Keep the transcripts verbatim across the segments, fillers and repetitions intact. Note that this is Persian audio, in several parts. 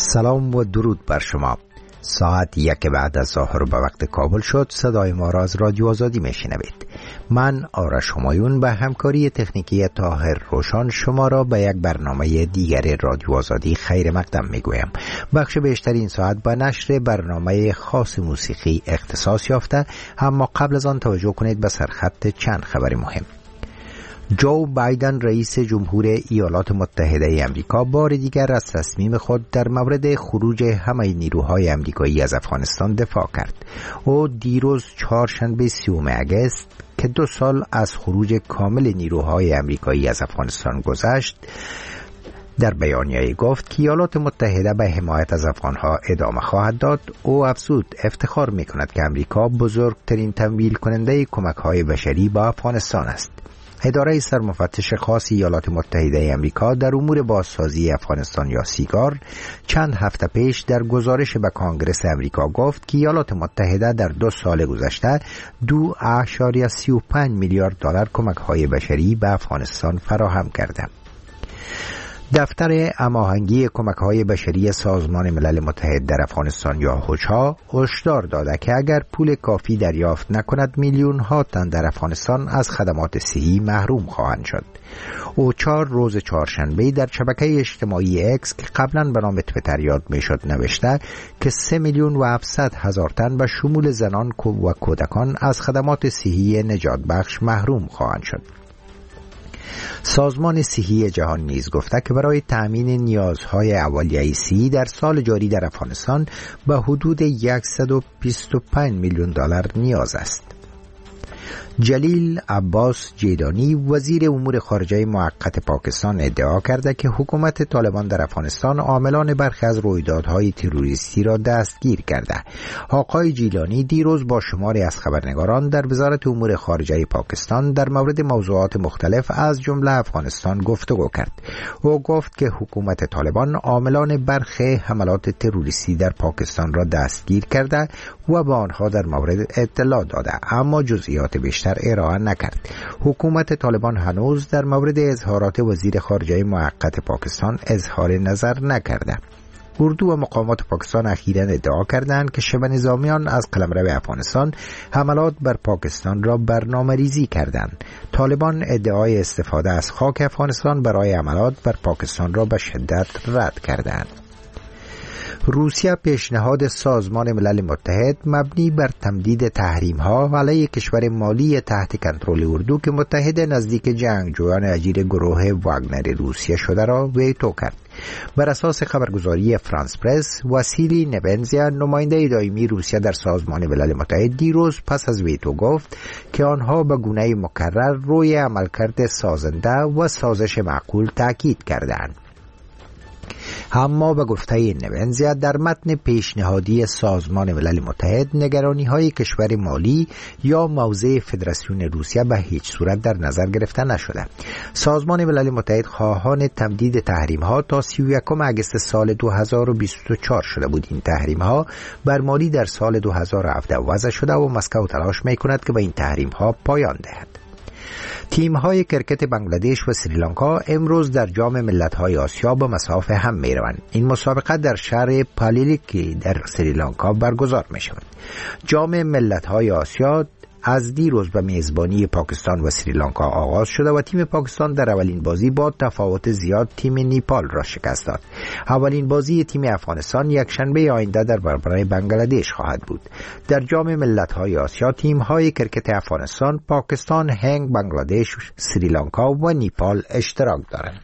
سلام و درود بر شما. ساعت یک بعد از ظهر به وقت کابل شد. صدای ما را از رادیو آزادی میشنوید. من آرش همایون به همکاری تکنیکی طاهر روشن شما را به یک برنامه دیگر رادیو آزادی خیر مقدم میگویم. بخش بیشتر این ساعت به نشر برنامه خاص موسیقی اختصاص یافته، اما قبل از آن توجه کنید به سرخط چند خبر مهم. جو بایدن رئیس جمهور ایالات متحده امریکا بار دیگر از تصمیم خود در مورد خروج همه نیروهای امریکایی از افغانستان دفاع کرد. او دیروز چهارشنبه سیوم اگست که دو سال از خروج کامل نیروهای امریکایی از افغانستان گذشت، در بیانیه‌ای گفت که ایالات متحده به حمایت از افغانها ادامه خواهد داد. او افزود افتخار می‌کند که امریکا بزرگترین تمویل کننده کمک‌های بشری به افغانستان است. اداره سرمفتش خاص ایالات متحده امریکا در امور بازسازی افغانستان یا سیگار چند هفته پیش در گزارش به کانگرس امریکا گفت که ایالات متحده در دو سال گذشته دو اعشاریه سی و پنج میلیارد دلار کمک‌های بشری به افغانستان فراهم کرده. دفتر هماهنگی کمک‌های بشری سازمان ملل متحد در افغانستان یا اوچا هشدار داده که اگر پول کافی دریافت نکند میلیون‌ها تن در افغانستان از خدمات صحی محروم خواهند شد. اوچا روز چهارشنبه در شبکه اجتماعی اکس که قبلا به نام تویتر یاد میشد نوشته که سه میلیون و هفتصد هزار تن به شمول زنان و کودکان از خدمات صحی نجات بخش محروم خواهند شد. سازمان صحی جهان نیز گفته که برای تأمین نیازهای اولیه صحی در سال جاری در افغانستان به حدود صد و بیست و پنج میلیون دلار نیاز است. جلیل عباس جیلانی وزیر امور خارجه موقت پاکستان ادعا کرده که حکومت طالبان در افغانستان عاملان برخی از رویدادهای تروریستی را دستگیر کرده. آقای جیلانی دیروز با شماری از خبرنگاران در وزارت امور خارجه پاکستان در مورد موضوعات مختلف از جمله افغانستان گفتگو کرد. او گفت که حکومت طالبان عاملان برخی حملات تروریستی در پاکستان را دستگیر کرده و به آنها در مورد اطلاع داده، اما جزئیات بیشتر ارائه نکرد. حکومت طالبان هنوز در مورد اظهارات وزیر خارجه موقت پاکستان اظهار نظر نکرده. اردو و مقامات پاکستان اخیراً ادعا کردند که شبه نظامیان از قلمرو افغانستان حملات بر پاکستان را برنامه ریزی کردند. طالبان ادعای استفاده از خاک افغانستان برای حملات بر پاکستان را به شدت رد کردند. روسیه پیشنهاد سازمان ملل متحد مبنی بر تمدید تحریم‌ها علیه کشور مالی تحت کنترل اردو که متحد نزدیک جنگجویان اجیر گروه واگنر روسیه شده را ویتو کرد. بر اساس خبرگزاری فرانس پرس، واسیلی نبنزیا نماینده دائمی روسیه در سازمان ملل متحد دیروز پس از ویتو گفت که آنها به گونه مکرر روی عملکرد سازنده و سازش معقول تاکید کردند. اما به گفته نبنزیا در متن پیشنهادی سازمان ملل متحد نگرانی های کشور مالی یا موضع فدراسیون روسیه به هیچ صورت در نظر گرفته نشده. سازمان ملل متحد خواهان تمدید تحریم ها تا سی و یکم اگست سال دو هزار و بیست و چهار شده بود. این تحریم ها بر مالی در سال دو هزار و هفده وضع شده و مسکو تلاش می کند که به این تحریم ها پایان دهد. تیم‌های کرکت بنگلادش و سریلانکا امروز در جام ملت‌های آسیا به مسافه هم می‌روند. این مسابقه در شهر پالیلیکی در سریلانکا برگزار می‌شود. جام ملت‌های آسیا از دیروز به میزبانی پاکستان و سریلانکا آغاز شده و تیم پاکستان در اولین بازی با تفاوت زیاد تیم نیپال را شکست داد. اولین بازی تیم افغانستان یک شنبه آینده در برابر بنگلادش خواهد بود. در جام ملت‌های آسیا تیم‌های کرکت افغانستان، پاکستان، هند، بنگلادش، سریلانکا و نیپال اشتراک دارند.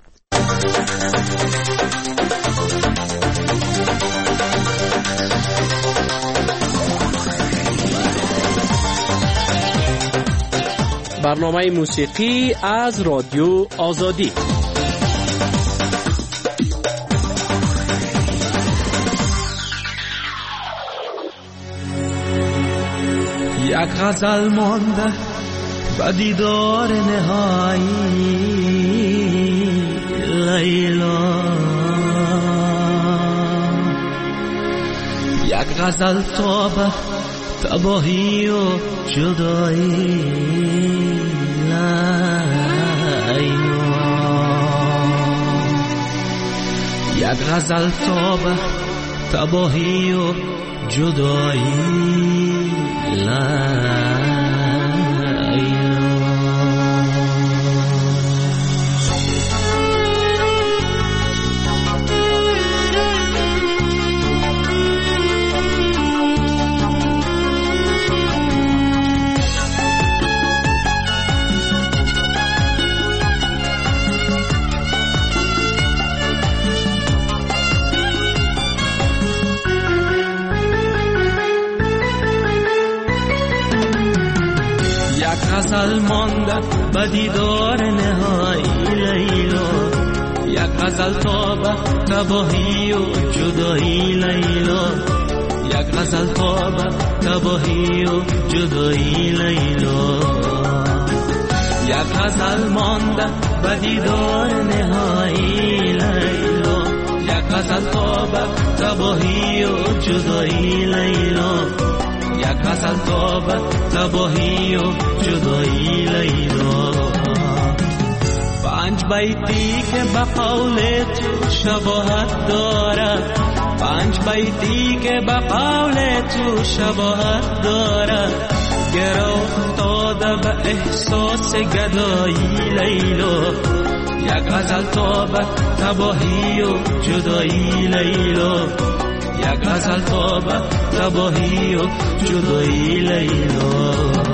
برنامه موسیقی از رادیو آزادی. یک غزل مانده و دیدار نهایی لیلا، یک غزل تابه تباهی و جدایی لیلا، یک یک غزل تا به تباهی و جدایی لیلا. غزل مانده به دیدار نهایی لیلا، یک غزل تا به تباهی و جدایی لیلا، یک غزل تا به تباهی و جدایی لیلا، یک غزل مانده به دیدار نهایی لیلا، یک غزل تا به تباهی و جدایی لیلا، یک غزل تا به تباهی و جدایی لیلا. پنج بیتی که به قول تو شباهت دارد، پنج بیتی که به قول تو شباهت دارد، گرو افتاده به احساس گدایی لیلا، یک غزل تا به تباهی و جدایی لیلا، یک غزل تا به تباهی و جدایی لیلا.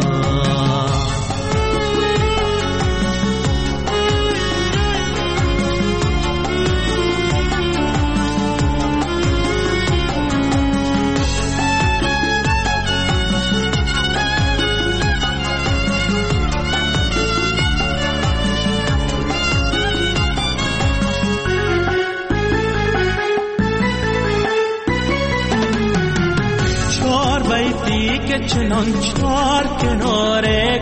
که چنان چار کناره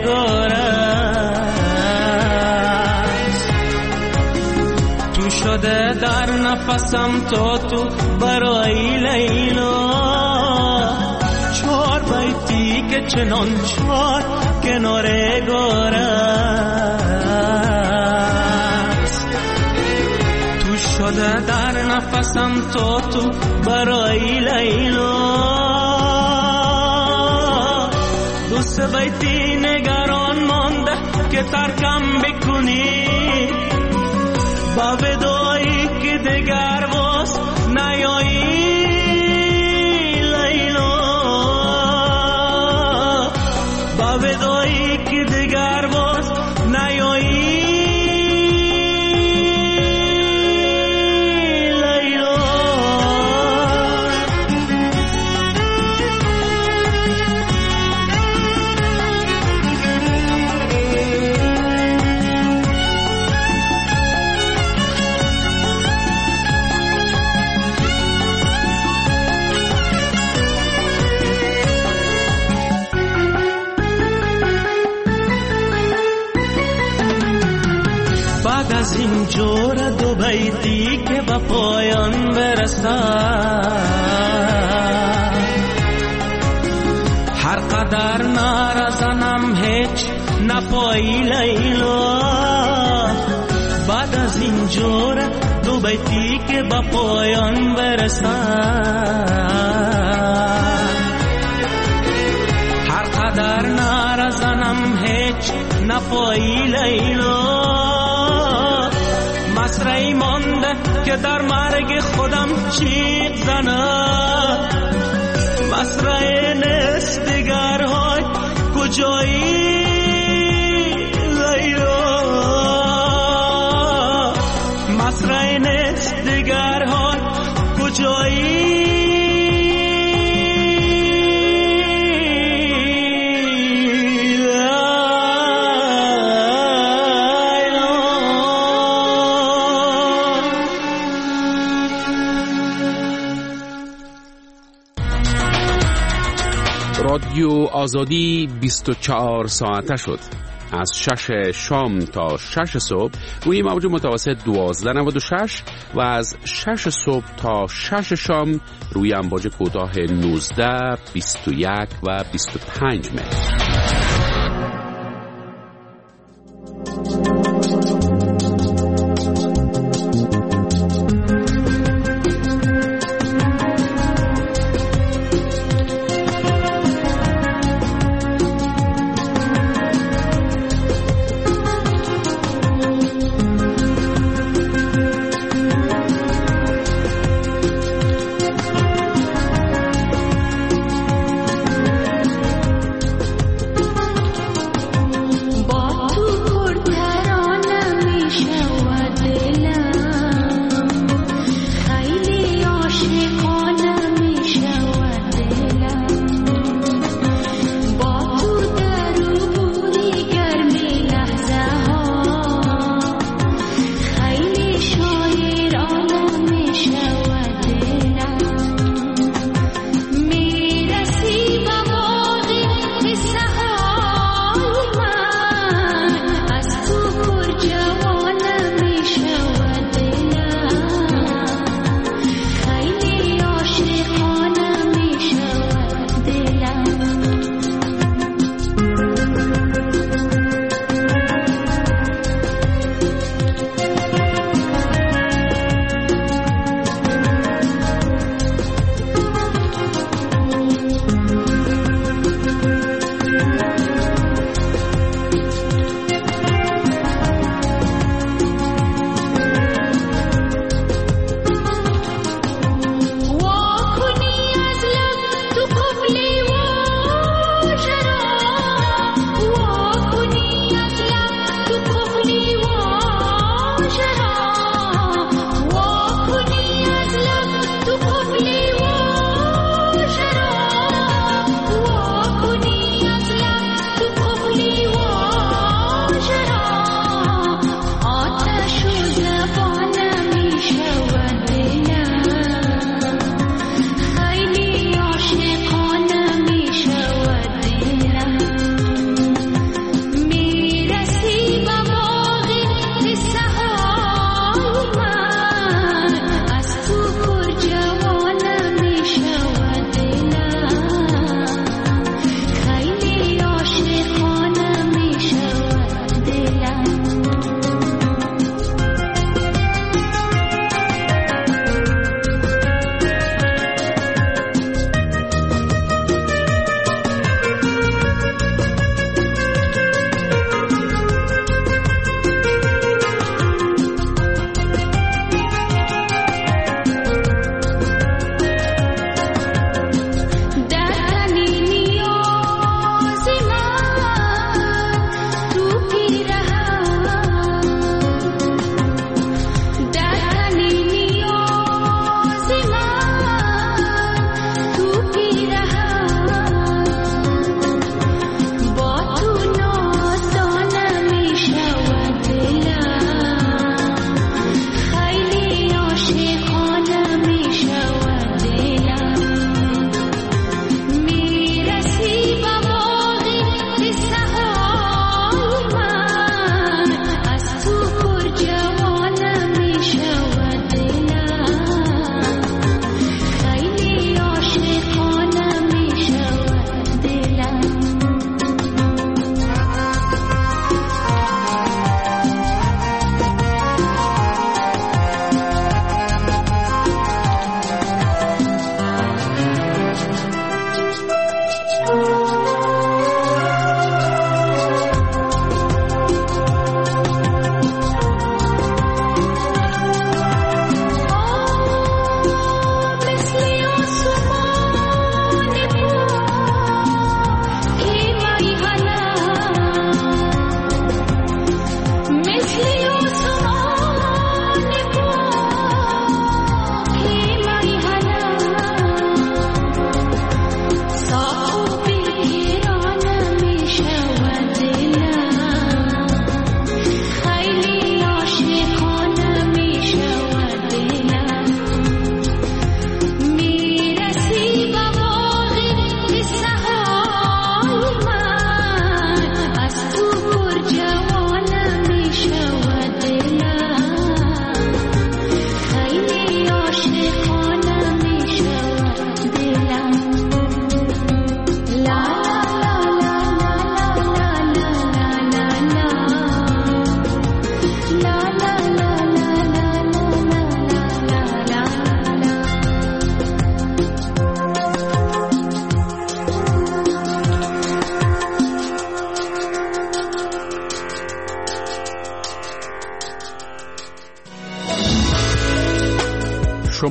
گارست، تو شده در نفسم تا تو برای لیلا. چار بیتی که چنان چار کناره گارست، تو شده در نفسم تا تو برای لیلا. دوست بیتی نگران مانده که ترکم بکنی، با ودایی که دگر باز نیایی لیلا، با ودایی که دگر باز نیایی از این جور دو بیتی که به پایان برسد، هر قدر نرزنم هیچ نپایی لیلا. بعد از این جور دو بیتی که به پایان برسد، هر قدر نرزنم هیچ نپایی لیلا. مصرعی مانده که در مرگ خودم چیق زنم، مصرعی نیست دگرهای کجایی لیلا، مصرعی نیست دگرهای کجایی رادیو آزادی بیست و چهار ساعته شد. از شش شام تا شش صبح روی موج متوسط دوازده نود و شش و از شش صبح تا شش شام روی امواج کوتاه نوزده، بیست و یک و بیست و پنج متر.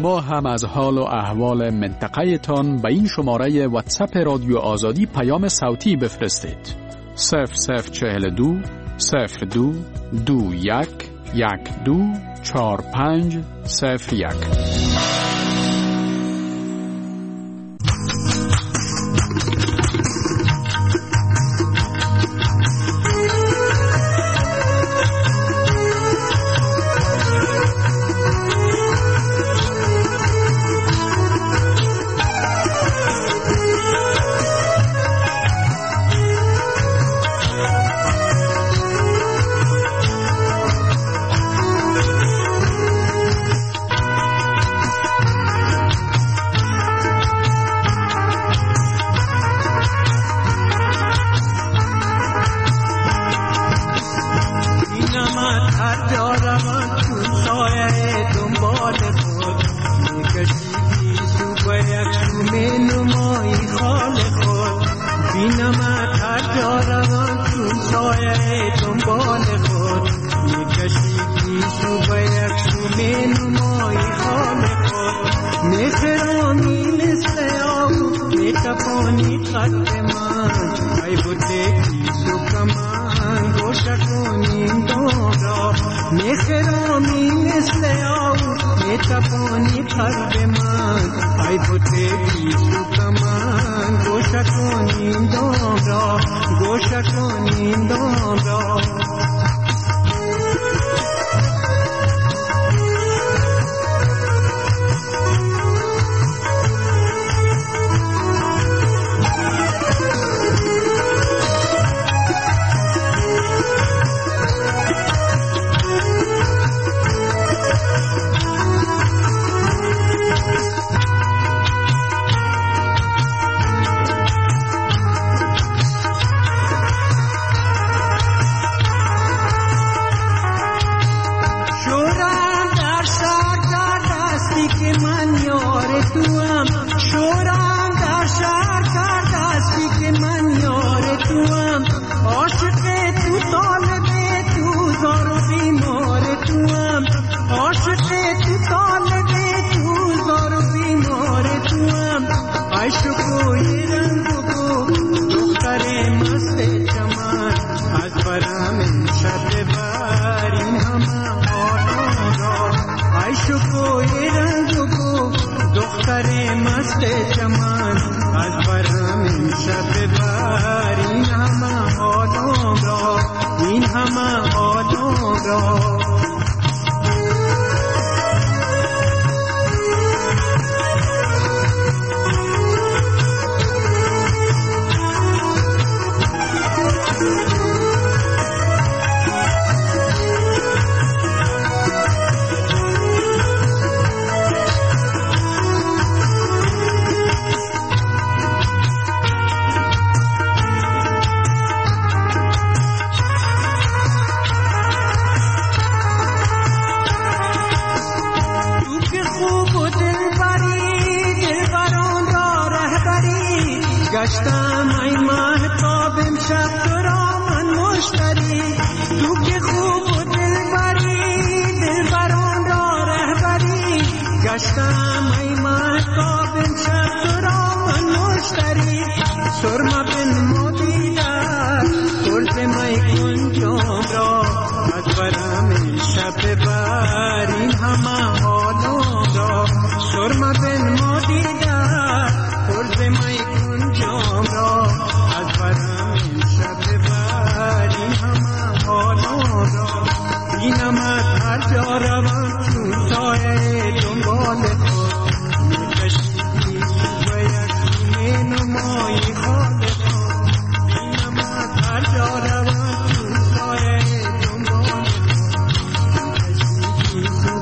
شما هم از حال و احوال منطقه تان به این شماره واتساپ رادیو آزادی پیام صوتی بفرستید. صفر صفر چهل دو صفر دو دو یک یک دو چهار پنج صفر یک. Thank you.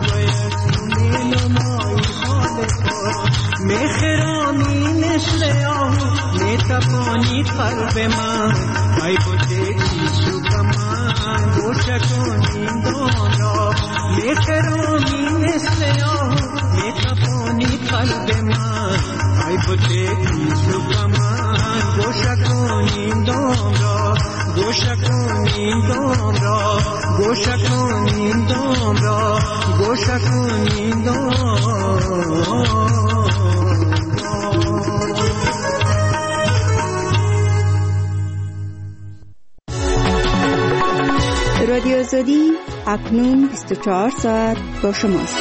گوشه کن این دام را، گوشه کن این دام را، گوشه کن این دام. رادیو آزادی اکنون بیست و چهار ساعت با شماست.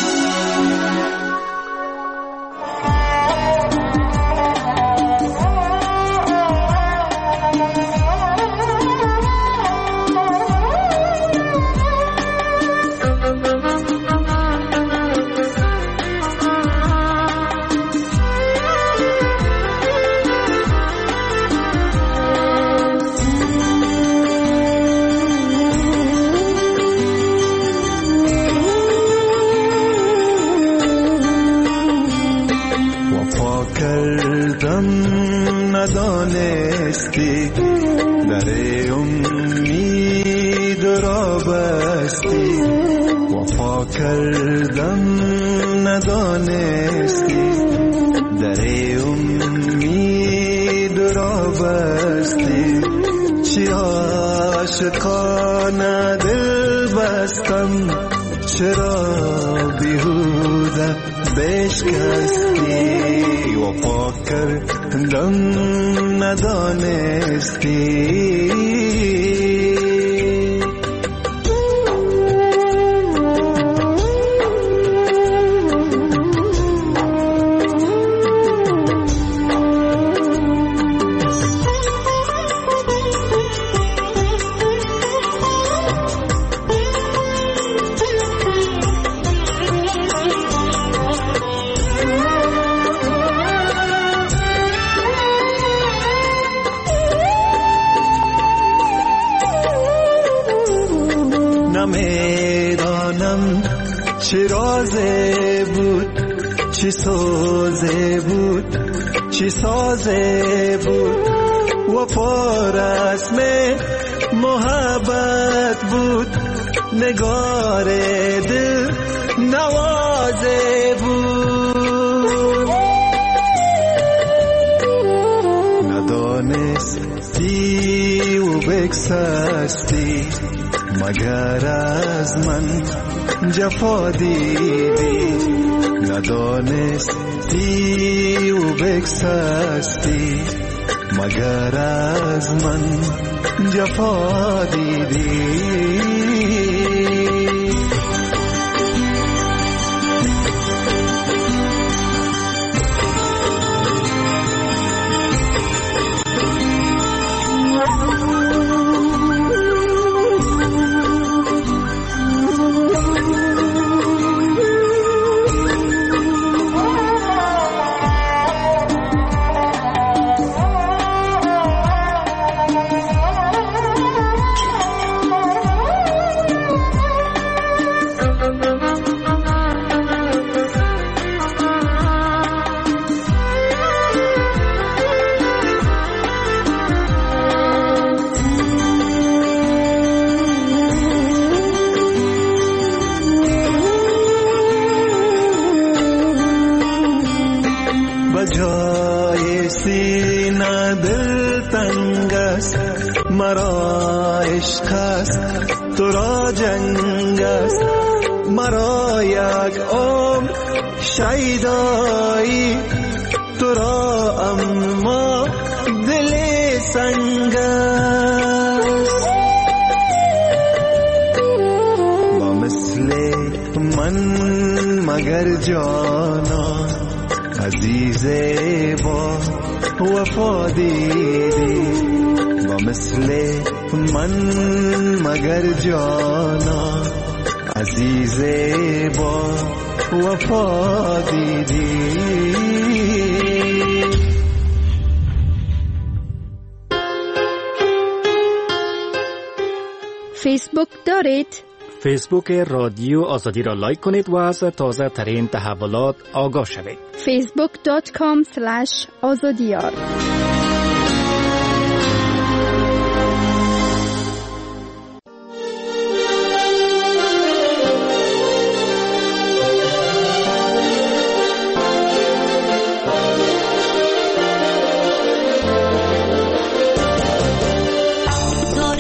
ندانستی در امید را بستی، وفا کردم ندانستی در امید را بستی. چی عاشقانه دل بستم، چرا بیهوده بشکستی، وفا کردم ندانستی. نمیدانم چی رازه بود، چی سازه بود، چی سازه بود، وفا رسم محبت بود، نگار دل نوازه بود. ندانستی و بگسستی، مگر از من جفا دیدی، ندانستی و بگسستی، مگر از من جفا دیدی. مرا عشق است تو را جنگ است، مرا یک عمر شیدایی تو را، اما دل سنگ است. با مثل من مگر جانا عزیز با وفا دیدی، با مثل من مگر جانا عزیز با وفا دیدی. فیسبوک دارید؟ فیسبوک رادیو آزادی را لایک کنید و از تازه ترین تحولات آگاه شوید. فیسبوک دات کام اسلش آزادیار. تو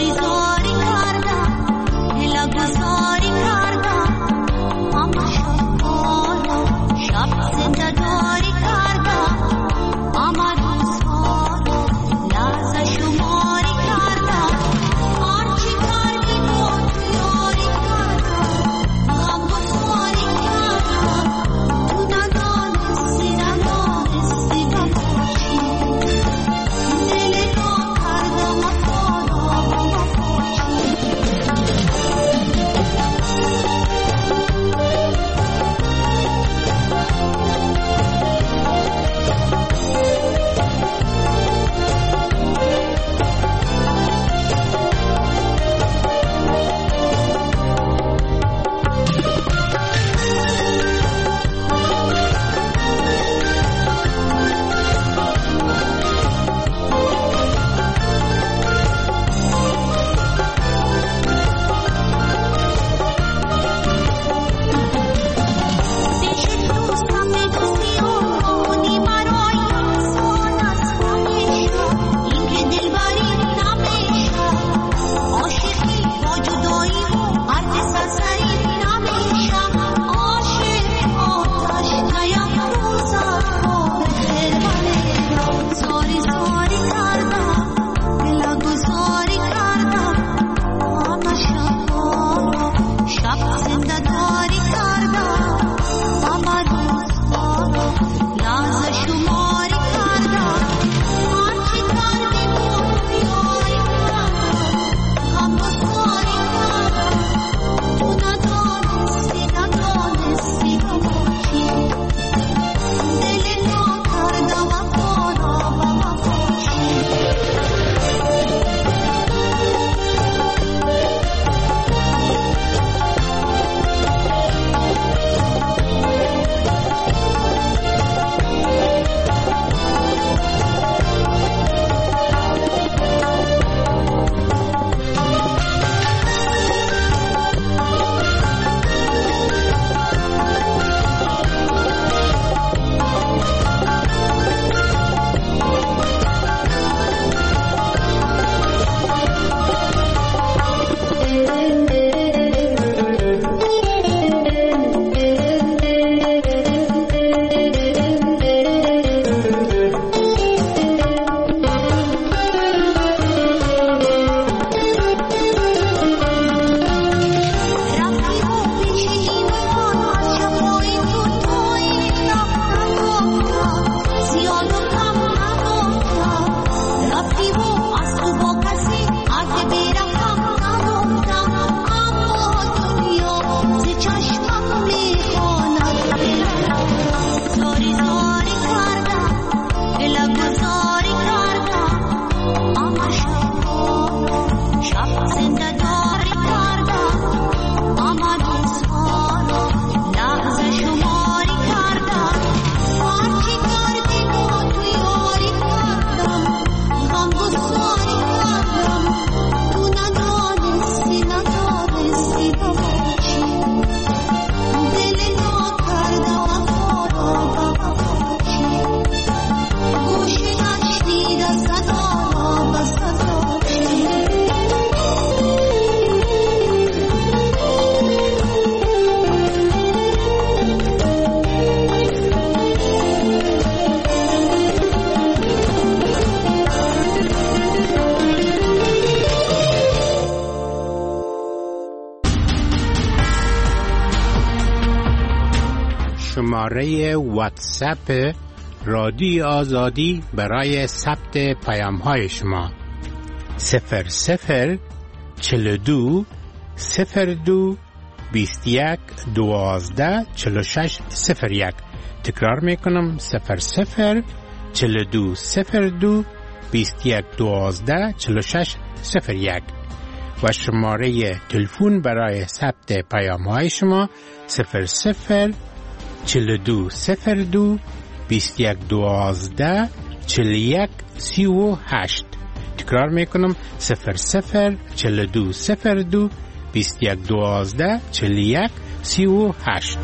شماره واتساپ رادیو آزادی برای ثبت پیام های شما صفر صفر چهل و دو صفر دو بیست و یک دوازده چهل و شش صفر یک. تکرار میکنم صفر صفر چهل و دو صفر دو بیست و یک دوازده چهل و شش صفر یک و شماره تلفن برای ثبت پیام های شما صفر صفر چهل و دو صفر دو بیست و یک دوازده چهل و یک سی و هشت. تکرار میکنم صفر صفر چهل و دو صفر دو بیست و یک دوازده چهل و یک سی و هشت.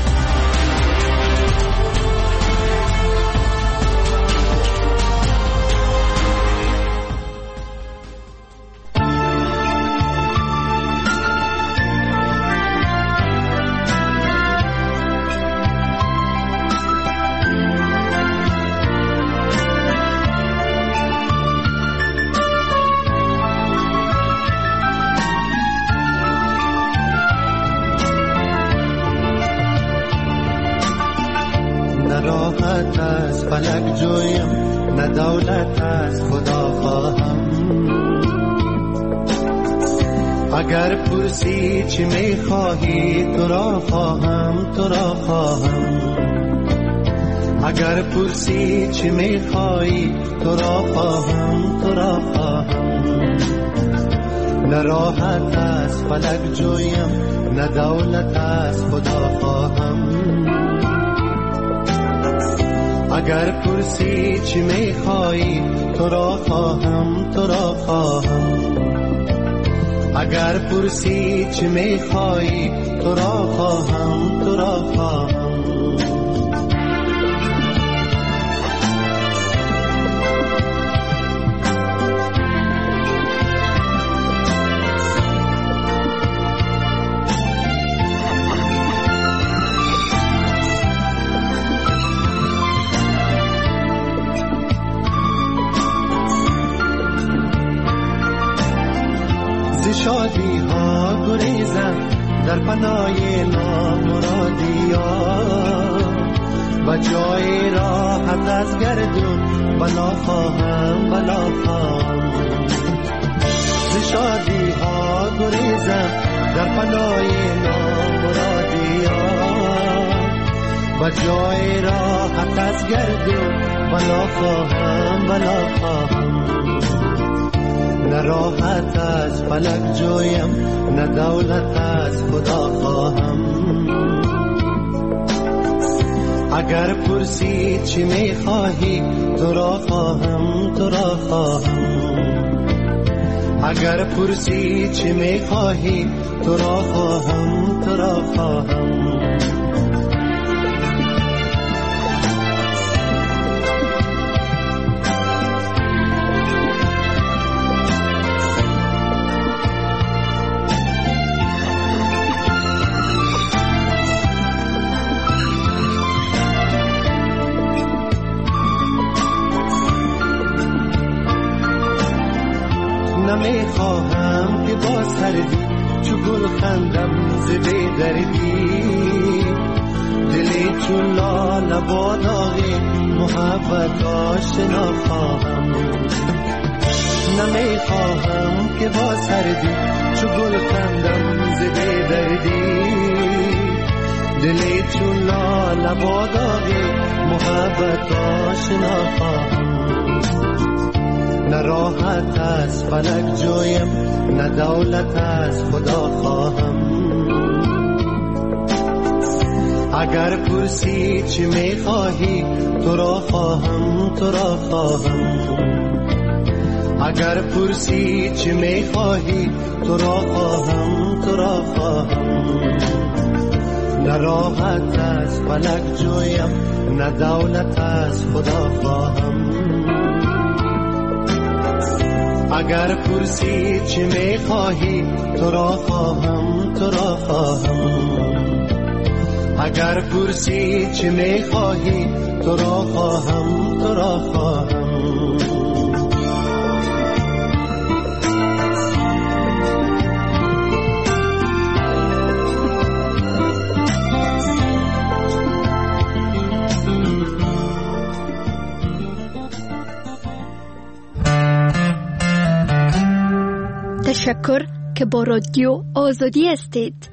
فلک جویم نه دولت از خدا خواهم. اگر پرسی چی میخواهی تو را خواهم تو را خواهم. اگر پرسی چی میخواهی تو را خواهم تو را خواهم. نه راحت از فلک جویم نه دولت از خدا خواهم. اگر پرسی چی میخواهی تو را خواهم تو را خواهم. اگر پرسی چی میخواهی تو را خواهم تو را خواهم. شادی ها گریزم در پناه نامرادی ها و جای راحت از گردون بلا خواهم بلا خواهم. ز شادی ها گریزم در پناه نامرادی ها و جای راحت از گردون بلا خواهم بلا خواهم. نه راحت از فلک جویم نه دولت از خدا خواهم. اگر پرسی چی میخواهی تو را خواهم تو را خواهم. اگر پرسی چی میخواهی تو را خواهم تو را خواهم. نمیخواهم که باز هردی چو گل خندم ز بی دردی. دلی چون لاله با داغی محبت آشنا خواهم. نمیخواهم که باز هردی چو گل خندم ز بی دردی. دلی چون لاله با داغی محبت آشنا خواهم. نه راحت از فلک جویم نه دولت از خدا خواهم. اگر پرسی چی میخواهی تو را خواهم تو را خواهم. اگر پرسی چی میخواهی تو را خواهم تو را خواهم. نه راحت از فلک جویم نه دولت از خدا خواهم. اگر پرسی چی میخواهی تو را خواهم تو را خواهم. اگر پرسی چی میخواهی تو را خواهم تو را خواهم. تشکر که با رادیو آزادی هستید.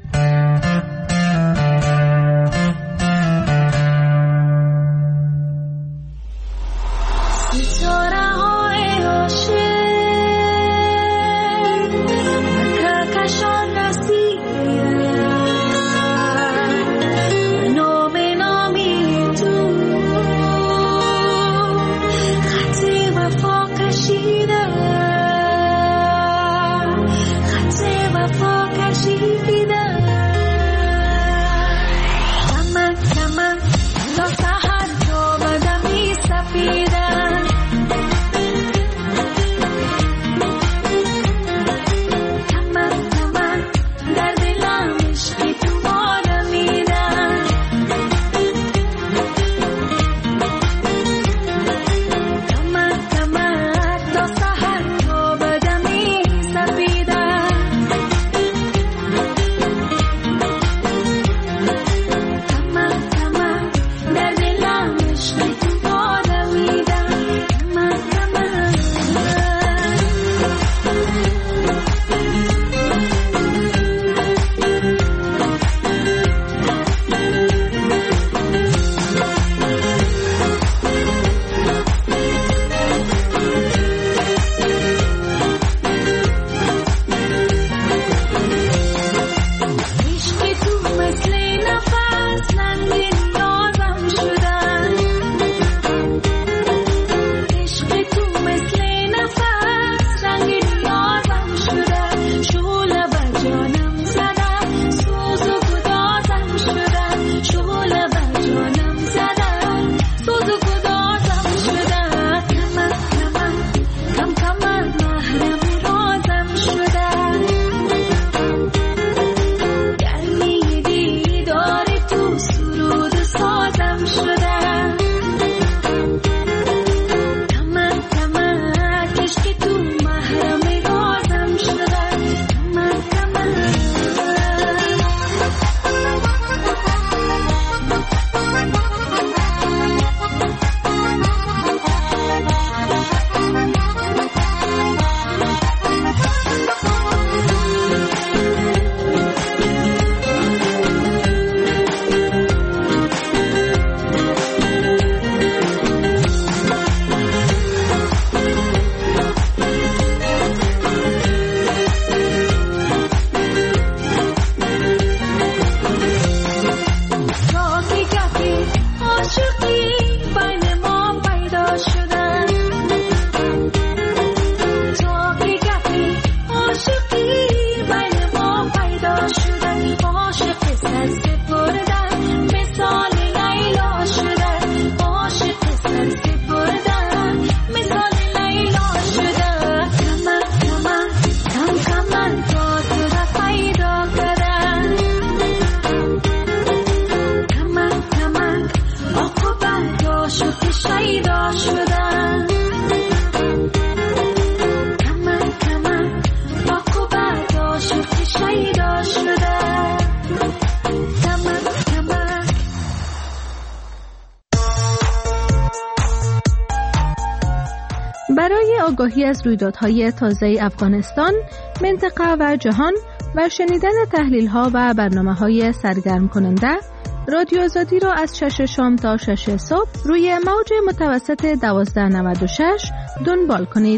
برای آگاهی از رویدادهای تازه افغانستان، منطقه و جهان و شنیدن تحلیل‌ها و برنامه‌های سرگرم کننده، رادیو آزادی را از شش شام تا شش صبح روی موج متوسط دوازده نود و شش دنبال کنید.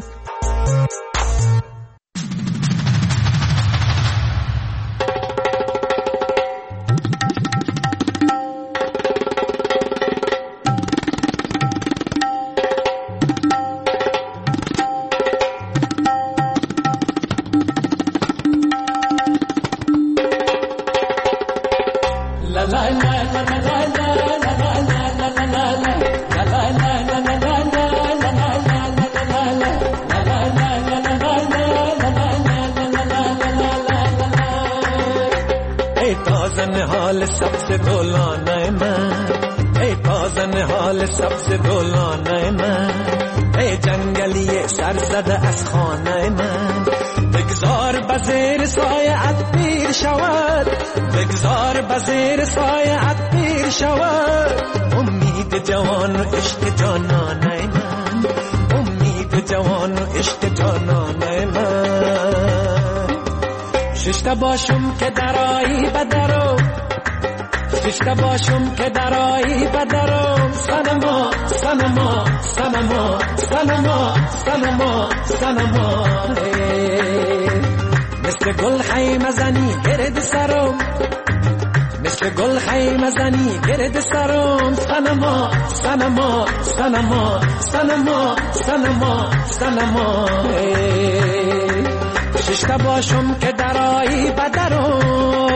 सबसे दोलाना मैं ए ताज़न हाल सबसे दोलाना मैं ए जंगलिए सरزد از خانه من بگذار بزیر سایه‌ات پیر شود بگذار بزیر سایه‌ات پیر شود امید جوان و عشق جانانه من امید جوان و عشق جانانه من ششتا باشم که درایی بدرو ششتا باشم که درایی بدرو سنما سنما سنما سنما سنما سنما مثل گل خیمه زنی گرد سرم مثل گل خیمه زنی گرد سرم سنما سنما سنما سنما سنما سنما ششتا باشم که درایی بدرم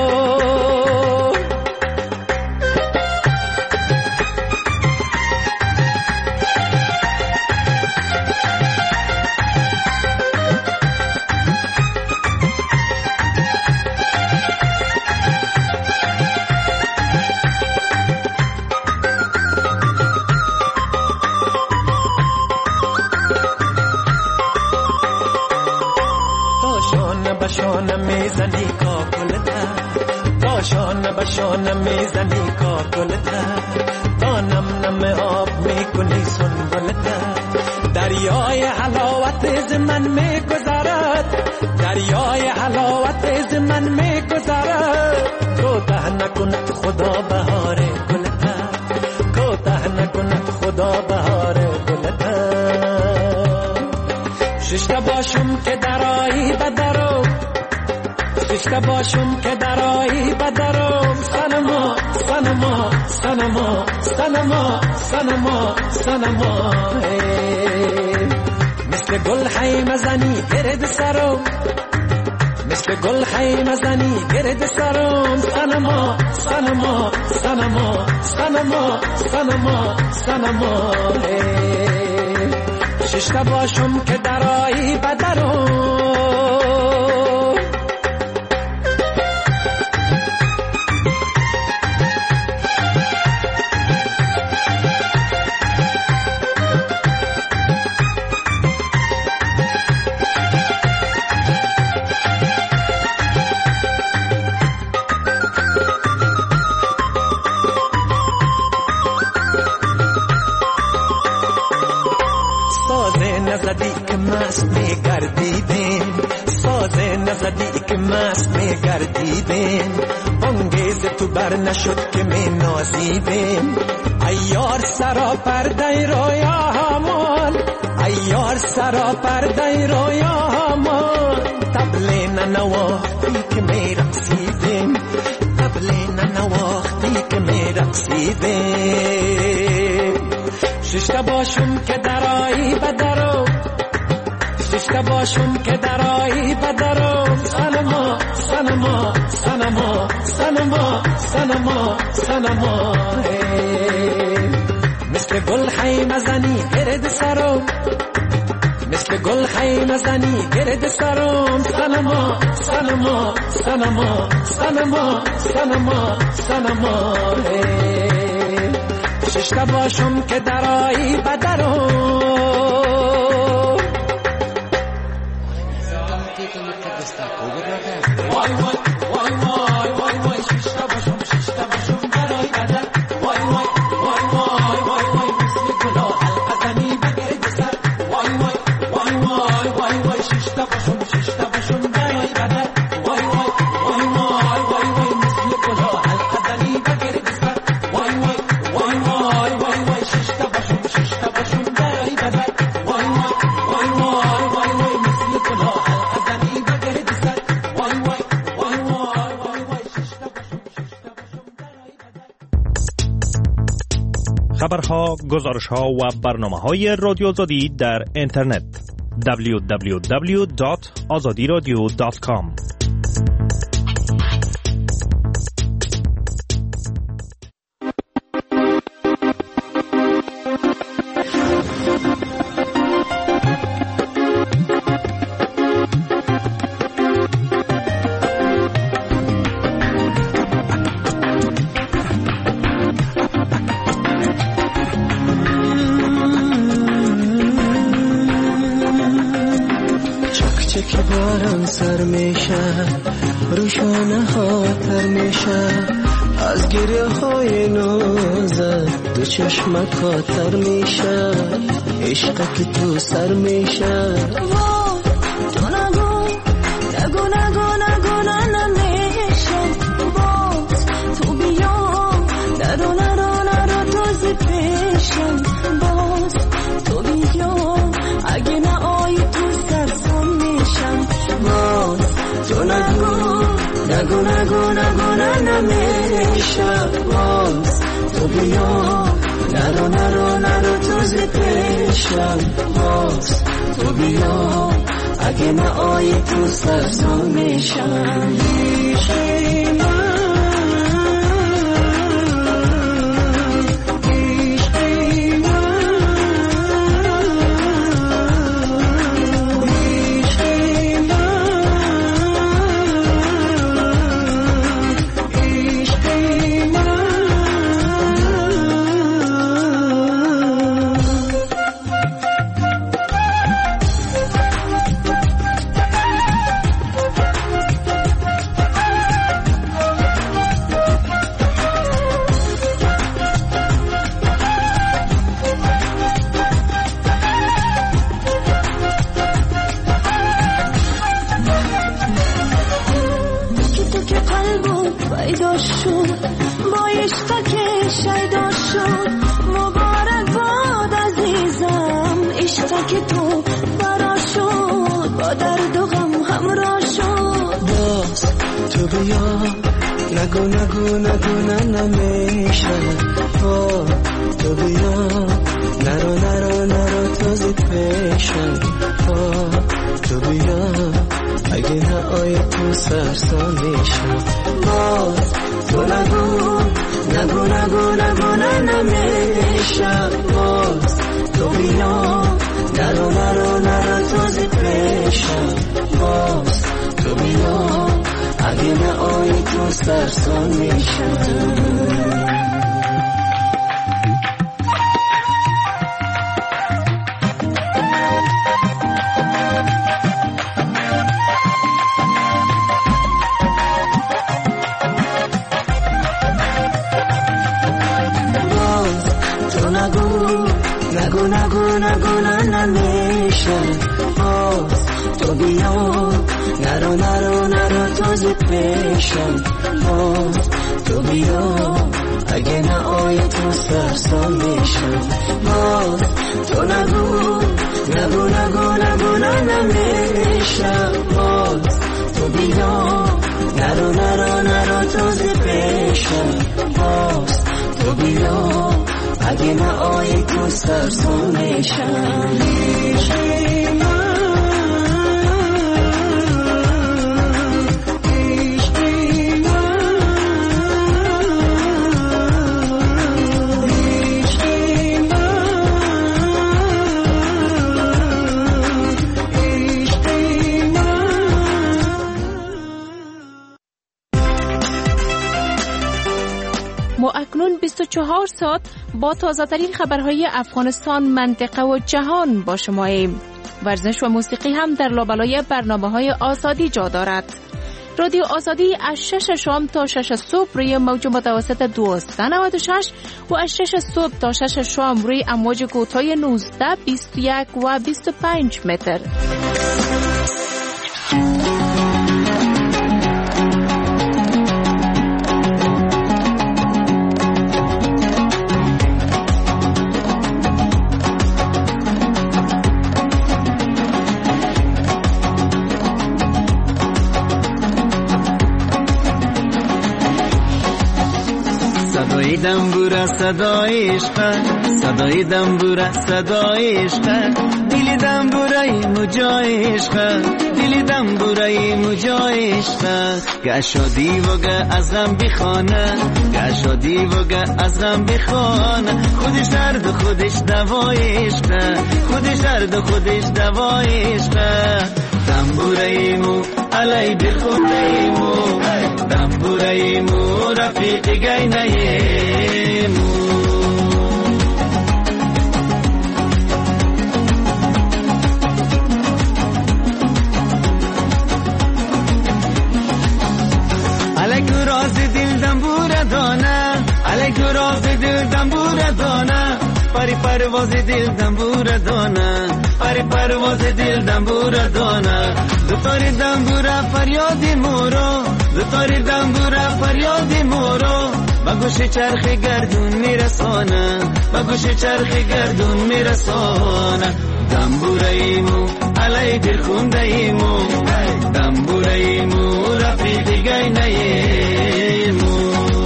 باشان میزنی کاکلتا باشان باشان میزنی کاکلتا تا نم نم آب میکنی سنبلتا دریای حلاوت از من میگذرد دریای حلاوت از من میگذرد کوتاه نکند خدا بهار گلتا کوتاه نکند خدا بهار گلتا ششتا باشم که درایی بدرو ششتا باشم که درایی بدرم سنما سنما سنما سنما سنما سنما مثل گل خیمه زنی گرد سرم مثل گل خیمه زنی گرد سرم سنما سنما سنما سنما سنما سنما ششتا باشم که درایی بدرم نزدی که مست میگردیدیم سازه نزدی که مست میگردیدیم انگیز تو بر نشد که می نازیدیم ایار سرا پرده رویا همان ایار سرا پرده رویا همان تبلی ننواختی که می رقصیدیم تبلی ننواختی که می رقصیدیم ششتا باشم که درایی بدرو ششتا باشم که درایی بدرم سنما سنما سنما سنما سنما سنما مثل گل خیمه زنی گرد سرم مثل گل خیمه زنی گرد سرم سنما سنما سنما سنما سنما سنما ششتا باشم که درایی بدرم وای وای وای وای وای وای ششتا باشم ششتا باشم درایی بدر وای وای وای وای وای وای مثل گلا حلقه زنی بگرد سر وای وای وای وای وای وای ششتا باشم ششتا باشم درایی بدر وای وای وای وای وای وای مثل گلا حلقه زنی بگرد سر وای وای وای وای وای وای ششتا باشم ششتا باشم درایی بدر وای وای وای وای وای وای مثل گلا حلقه زنی بگرد سر وای وای وای وای وای وای ششتا باشم ششتا باشم درایی بدر. خبرها، گزارش‌ها و برنامه‌های رادیو آزادی در اینترنت دبلیو دبلیو دبلیو دات آزادی رادیو دات کام. که باران سر میشه روشانه ها تر میشه از گریه های نازت دو چشمت خاطر میشه عشق که تو سر میشه تو نگو نگو نگو نگو نگو نگو نگو نگو نه نمیشه باز تو بیا نرو نرو نرو تو زی پیشم باز تو بیا اگه نه آیی تو سرسون میشم عشقی من نگو نگو نگو نه نمیشه با تو بیا نرو نرو نرو تو زی پیشم با تو بیا اگه نه آیه تو سرسان میشم باز تو نگو نگو نگو نگو نه نمیشه باز تو بیا نرو نرو نرو تو زی پیشم باز تو بیا اگه نه آیی تو سرسان میشم نگو نگو نگو نه نمیشه باز تو بیا نرو نرو نرو تو زی پیشم باز تو بیا اگه نه آیه تو سرسان میشم باز تو نگو نگو نگو نگو نه نمیشه باز تو بیا نرو نرو نرو تو زی پیشم باز تو بیا اگه نه آیی تو سرسون میشم عشقی من عشقی من عشقی من عشقی من. ما اکنون بیست و چهار ساعت با تازه‌ترین خبرهای افغانستان، منطقه و جهان با شماییم. ورزش و موسیقی هم در لابلای برنامه‌های آزادی جا دارد. رادیو آزادی از شش شام تا شش صبح روی موج متوسط دویست و نود و شش و از شش صبح تا شش شام روی امواج کوتاه نوزده، بیست و یک و بیست و پنج متر. صدای دنبوره صدای عشق، صدای دنبوره صدای عشق، دل دنبوره مجای عشق، دل دنبوره مجای عشق. گشادی و گه از غم بخانه، گشادی و گه از غم بخانه، خودش درد و خودش دوای عشق، خودش درد و خودش دوای عشق. دنبوره مو علی بخوره مو، دنبوره مو رفیق گینه مو. علی راز دل دنبوره دانه، علی راز دل دنبوره دانه، پری پرواز دل دنبوره دانه، پری پرواز دل دنبوره دانه. دو تاری دنبوره فریاد مورو، دو تاری دنبوره فریاد مورو، و گوش چرخ گردون میرسانه با گوش چرخ گردون میرسانه دنبورایمو علی دل خوندایمو دنبورایمو رفیقی گینایمو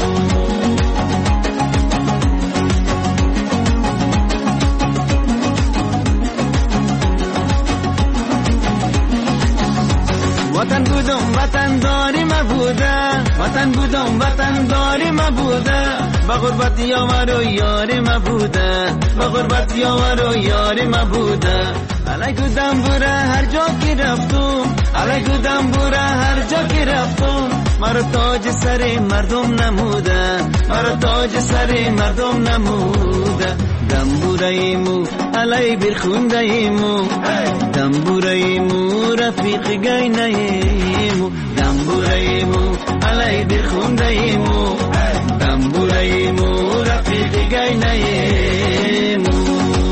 وطن بودم وطن داری ما بوده وطن بودم وطن داری ما بوده با غربت یار و یاری ما بوده با غربت یار و یاری ما بوده علیکو دنبوره هر جا که رفتم علیکو دنبوره هر جا که رفتم مرا تاج سر مردم نموده مرا تاج سر مردم نموده دنبورایمو علی برخوندایمو دنبورایمو رفیق گینایمو دنبورایمو علی برخوندایمو دنبورایمو رفیق گینایمو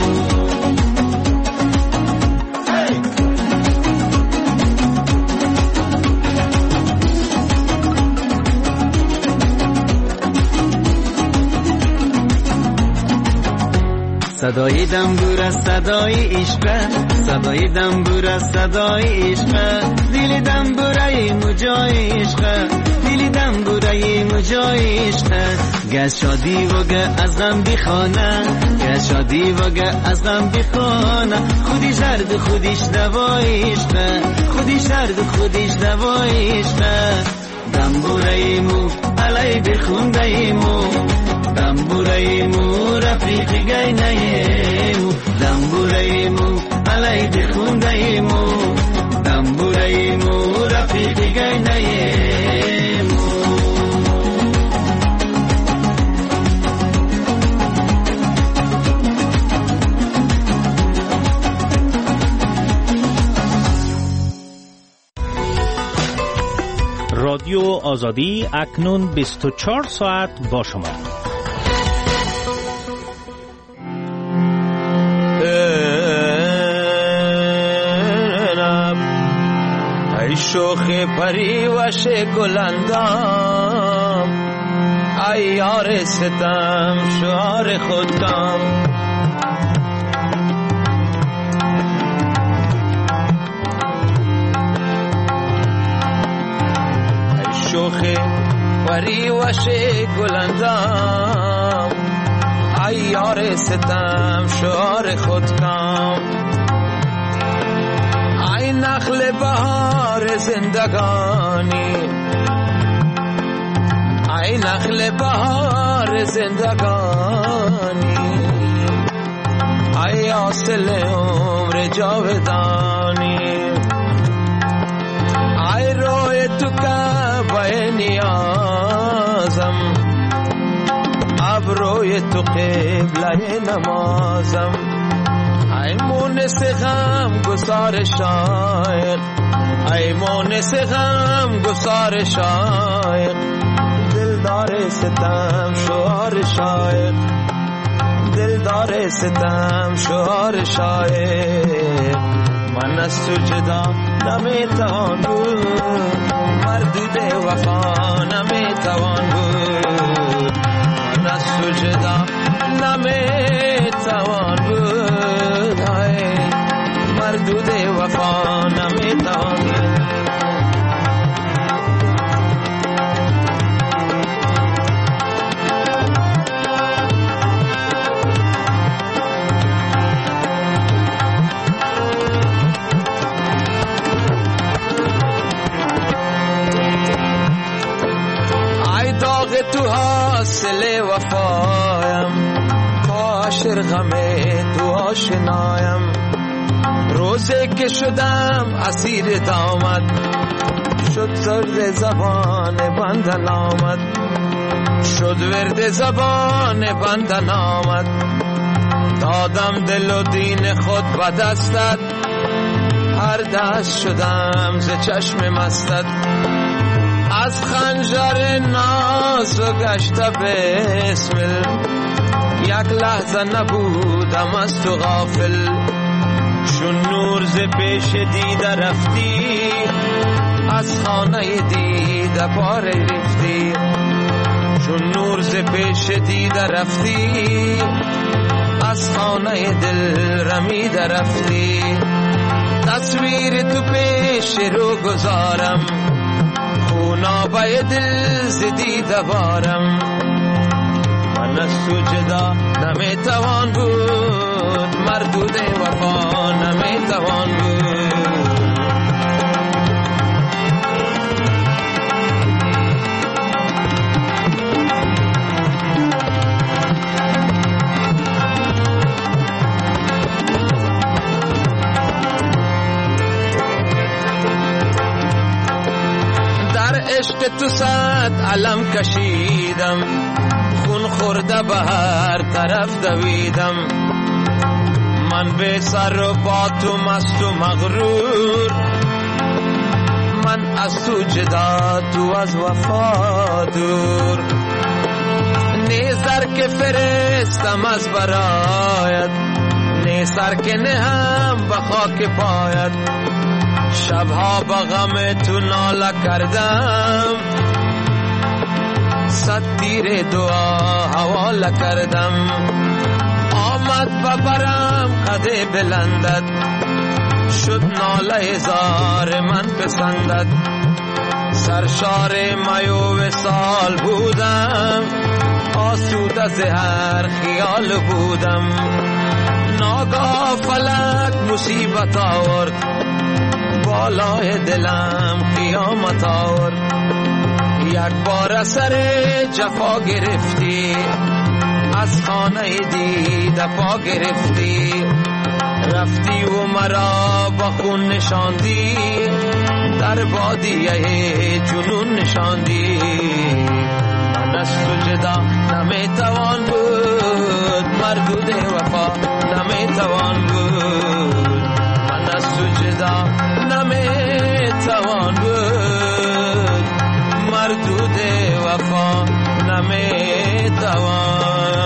صدای دنبور صدای عشق صدای دنبور صدای عشق دل دنبورای مجای عشق دل دنبورای مجای عشق گه شادی و گه از غم بخانه گه شادی و گه از غم بخانه خودی درد خودیش دوای عشق خودی درد خودیش دوای عشق دنبورایمو علی بخوندایمو دنبورایمو رفیق گینایمو دنبورایمو علی بخوندایمو دنبورایمو رفیق گینایمو رادیو آزادی اکنون بیست و چهار ساعت با شما. ای شوخ پریوش گلندام ای یار ستم شعار خودم شوخ پریوش گلندام ای یار ستم شعار خودکام ای نخل بهار زندگانی ای نخل بهار زندگانی ای حاصل عمر جاودانی ای روی تو کعبه نیازم ابروی تو قبله نمازم ای مونس غم گسار شایق ای مونس غم گسار شایق دلدار ستم شعار شایق دلدار ستم شعار شایق من از تو جدا نمیتوان بود مردود وفا نمیتوان بود من از تو جدا نمیتوان بود مردود وفا نمیتوان بود تو حاصل وفایم کاشر غم تو آشنایم روزی که شدم اسیر دامت شد زرد زبان بندن آمد شد ورد زبان بندن آمد دادم دل و دین خود به دستت هر دست شدم ز چشم مستت از خنجر ناز و گشت بسمل یک لحظه نبودم از تو غافل چون نور ز پیش دیده رفتی از خانه دیده پاره رفتی چون نور ز پیش دیده رفتی، از خانه دل رمیده رفتی. تصویر تو پیش رو گذارم، خونابه دل ز دیده بارم. من از تو جدا نمیتوان بود، مردود وفا نمیتوان بود. عشق تو صد علم کشیدم، خون خورده به هر طرف دویدم. من به سر و پا تو مست و مغرور، من از تو جدا تو از وفا دور. نیزر که فرستم از برایت، نیزر که نهم به خاک پایت. شبها با غم تو ناله کردم، صد تیر دعا حواله کردم. آمد ببرم قد بلندت، شد ناله هزار من پسندت. سرشار میو وصال بودم، آسوده ز هر خیال بودم. ناگاه فلک مصیبت آورد، بالای دلم قیامت آورد. یک بار سر جفا گرفتی، از خانه دیده پا گرفتی. رفتی و مرا با خون نشاندی، در بادیه جنون نشاندی. من از تو جدا نمیتوان بود، مردود وفا نمیتوان بود. من از تو جدا نمیتوان بود، مردود وفا نمیتوان.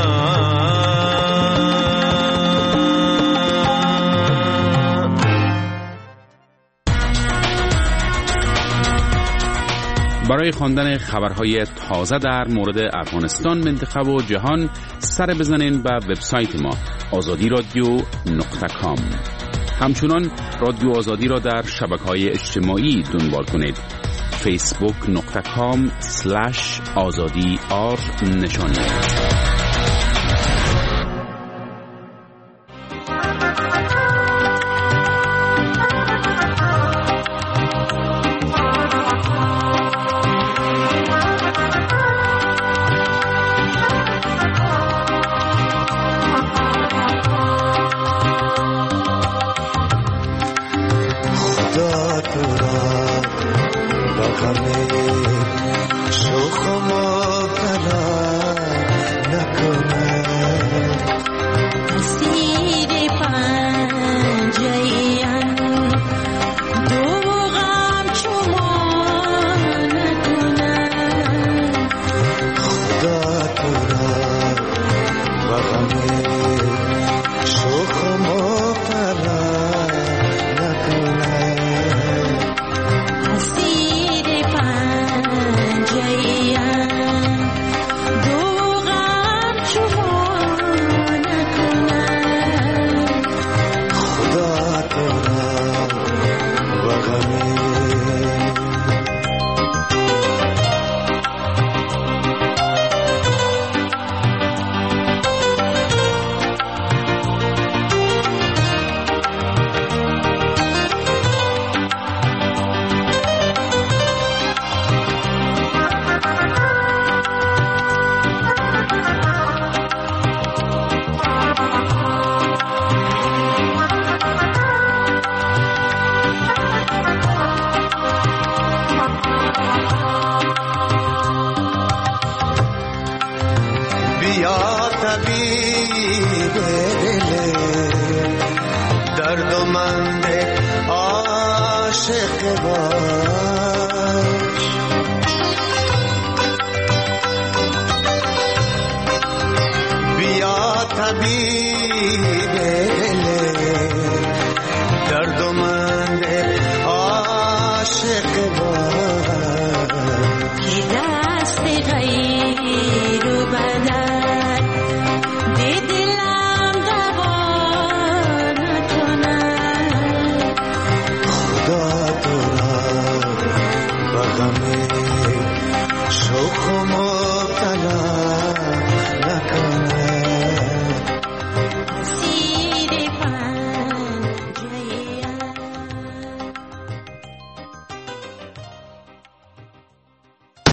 برای خواندن خبرهای تازه در مورد افغانستان، منطقه و جهان سر بزنین به وبسایت ما آزادی رادیو نقطه کام. همچنان رادیو آزادی را در شبکه‌های اجتماعی دنبال کنید. فیسبوک نقطه کام سلش آزادی آر نشانی. درد و مند عاشق با